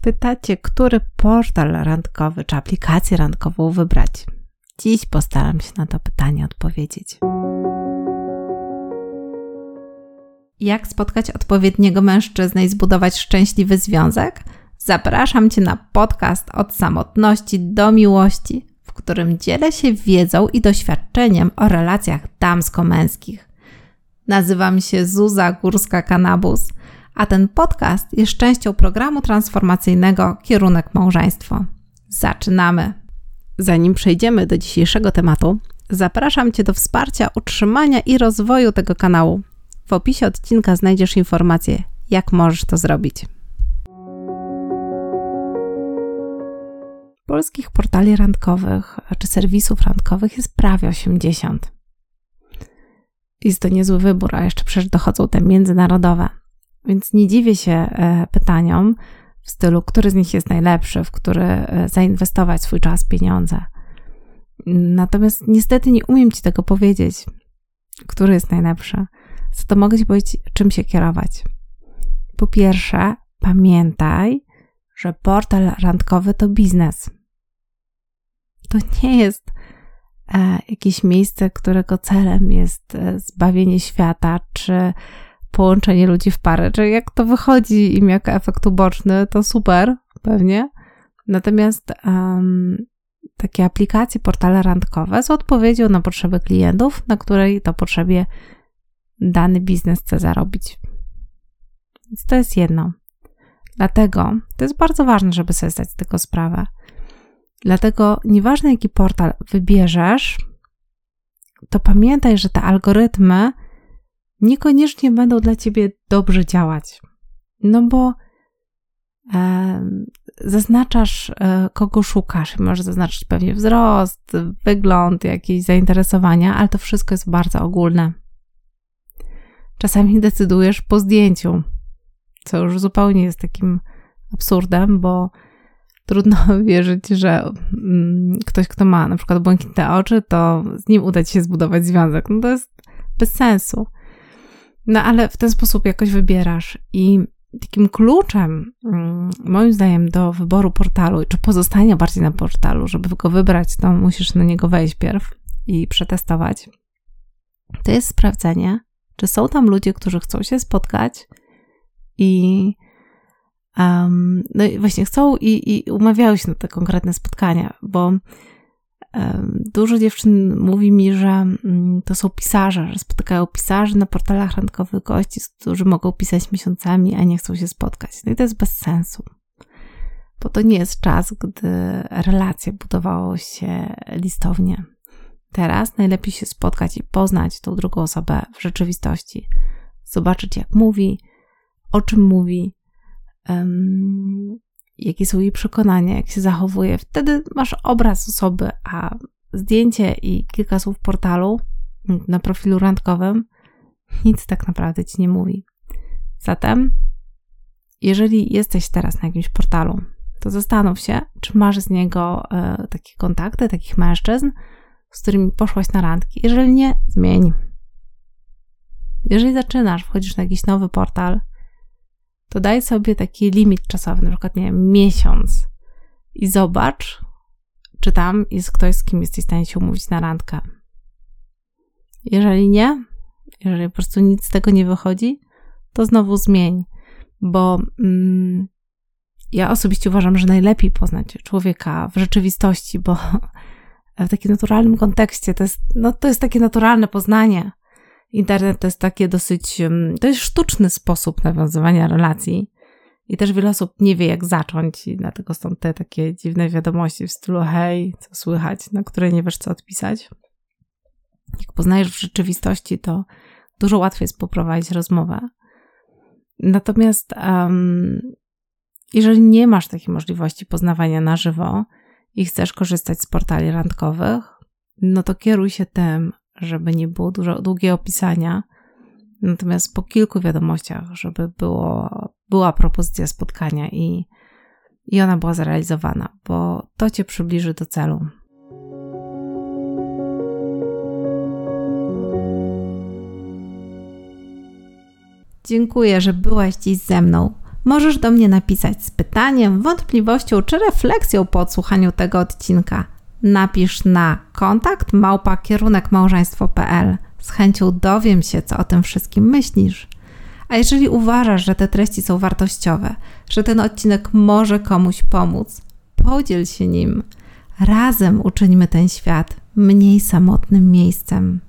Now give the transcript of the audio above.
Pytacie, który portal randkowy czy aplikację randkową wybrać? Dziś postaram się na to pytanie odpowiedzieć. Jak spotkać odpowiedniego mężczyznę i zbudować szczęśliwy związek? Zapraszam Cię na podcast Od samotności do miłości, w którym dzielę się wiedzą i doświadczeniem o relacjach damsko-męskich. Nazywam się Zuza Górska-Kanabus, a ten podcast jest częścią programu transformacyjnego Kierunek Małżeństwo. Zaczynamy! Zanim przejdziemy do dzisiejszego tematu, zapraszam Cię do wsparcia utrzymania i rozwoju tego kanału. W opisie odcinka znajdziesz informacje, jak możesz to zrobić. Polskich portali randkowych czy serwisów randkowych jest prawie 80. Jest to niezły wybór, a jeszcze przecież dochodzą te międzynarodowe. Więc nie dziwię się pytaniom w stylu, który z nich jest najlepszy, w który zainwestować swój czas, pieniądze. Natomiast niestety nie umiem Ci tego powiedzieć, który jest najlepszy. Za to mogę Ci powiedzieć, czym się kierować. Po pierwsze, pamiętaj, że portal randkowy to biznes. To nie jest jakieś miejsce, którego celem jest zbawienie świata, czy połączenie ludzi w pary. Czyli jak to wychodzi im jako efekt uboczny, to super, pewnie. Natomiast takie aplikacje, portale randkowe są odpowiedzią na potrzeby klientów, na której to potrzebie dany biznes chce zarobić. Więc to jest jedno. Dlatego to jest bardzo ważne, żeby sobie zdać z tego sprawę. Dlatego nieważne jaki portal wybierzesz, to pamiętaj, że te algorytmy niekoniecznie będą dla Ciebie dobrze działać. No bo zaznaczasz, kogo szukasz. Możesz zaznaczyć pewnie wzrost, wygląd, jakieś zainteresowania, ale to wszystko jest bardzo ogólne. Czasami decydujesz po zdjęciu, co już zupełnie jest takim absurdem, bo trudno wierzyć, że ktoś, kto ma na przykład błękitne oczy, to z nim uda Ci się zbudować związek. No to jest bez sensu. No ale w ten sposób jakoś wybierasz. I takim kluczem, moim zdaniem, do wyboru portalu, czy pozostania bardziej na portalu, żeby go wybrać, to musisz na niego wejść pierw i przetestować. To jest sprawdzenie, czy są tam ludzie, którzy chcą się spotkać i no i właśnie chcą i umawiają się na te konkretne spotkania, bo dużo dziewczyn mówi mi, że to są pisarze, że spotykają pisarzy na portalach randkowych, gości, którzy mogą pisać miesiącami, a nie chcą się spotkać. No i to jest bez sensu, bo to nie jest czas, gdy relacje budowało się listownie. Teraz najlepiej się spotkać i poznać tą drugą osobę w rzeczywistości. Zobaczyć, jak mówi, o czym mówi, jakie są jej przekonania, jak się zachowuje. Wtedy masz obraz osoby, a zdjęcie i kilka słów w portalu na profilu randkowym nic tak naprawdę Ci nie mówi. Zatem, jeżeli jesteś teraz na jakimś portalu, to zastanów się, czy masz z niego takie kontakty, takich mężczyzn, z którymi poszłaś na randki. Jeżeli nie, zmień. Jeżeli zaczynasz, wchodzisz na jakiś nowy portal, to daj sobie taki limit czasowy, na przykład, nie wiem, miesiąc i zobacz, czy tam jest ktoś, z kim jesteś w stanie się umówić na randkę. Jeżeli nie, jeżeli po prostu nic z tego nie wychodzi, to znowu zmień, bo ja osobiście uważam, że najlepiej poznać człowieka w rzeczywistości, bo w takim naturalnym kontekście to jest takie naturalne poznanie. Internet to jest takie dosyć, to jest sztuczny sposób nawiązywania relacji i też wiele osób nie wie, jak zacząć i dlatego są te takie dziwne wiadomości w stylu hej, co słychać, na które nie wiesz, co odpisać. Jak poznajesz w rzeczywistości, to dużo łatwiej jest poprowadzić rozmowę. Natomiast jeżeli nie masz takiej możliwości poznawania na żywo i chcesz korzystać z portali randkowych, no to kieruj się tym, żeby nie było dużo długiego opisania, natomiast po kilku wiadomościach, żeby była propozycja spotkania i ona była zrealizowana, bo to Cię przybliży do celu. Dziękuję, że byłaś dziś ze mną. możesz do mnie napisać z pytaniem, wątpliwością czy refleksją po odsłuchaniu tego odcinka. Napisz na kontakt@kierunkmałżeństwo.pl. Z chęcią dowiem się, co o tym wszystkim myślisz. A jeżeli uważasz, że te treści są wartościowe, że ten odcinek może komuś pomóc, podziel się nim. Razem uczyńmy ten świat mniej samotnym miejscem.